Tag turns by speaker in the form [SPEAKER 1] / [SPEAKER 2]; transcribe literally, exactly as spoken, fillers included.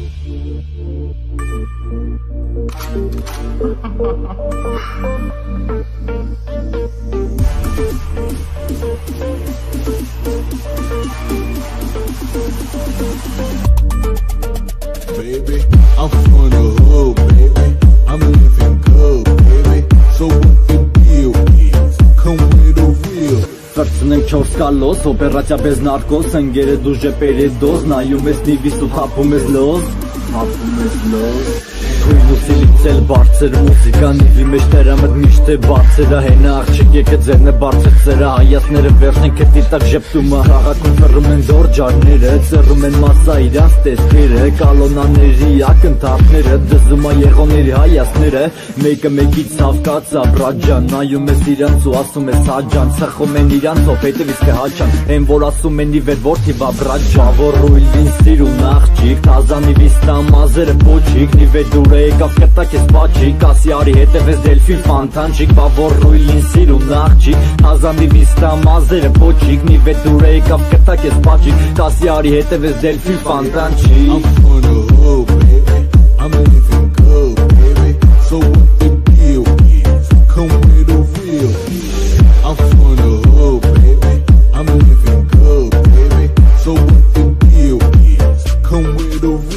[SPEAKER 1] Baby, I'm from the hood, baby. I'm living good, baby. So what the deal is? Come with the real.
[SPEAKER 2] Վրցնենք չորս կալոս, օպերացիա bez նարկոս, ընգերը դուժե պերեդոզ, նայում ես նիվիս ու հապում ես լոզ, հապում ես լոզ։ Քույն ու սիլիցել բարձր մուզիկա, նիվի մեջ տերամդ միշտ է բարձերա, հենա աղջիկ եկը ձերն է բարձր ծերա, հայասները վերջն են կետի տակ ժեպտումը, հաղաքում ֆրում են դոր ջարները, ծրում են մասա իրանց տեսքերը, կալոնաների ակնթարթները, դզում է եղոների հայասները, մեկը մեկից ցավկած աբրաջան, նայում ես իրանց ու ասում ես հաջան, սխում են իրանց ով հետև իսկ է հաջան, են որ ասում են իվեր որթի բաբրաջան, որ ռույլին սիրուն աղջիկ, թազանի վիստա մազերը պոչիկ, նիվե դուր է եկավ կտակ ես պաչիկ, ասի արի հետև ես դելֆին ֆանտանջիկ, բա որ ռույլին սիրուն աղջիկ, թազանի վիստա մազերը պոչիկ, նիվե դուր է եկավ կտակ ես պաչիկ, ասի արի հետև ես դելֆին ֆանտանջիկ։
[SPEAKER 1] I'm from the hood, baby. I'm living good, baby. So what the deal is? Come with the real. I'm from the hood, baby. I'm living good, baby. So what the deal is? Come with the real.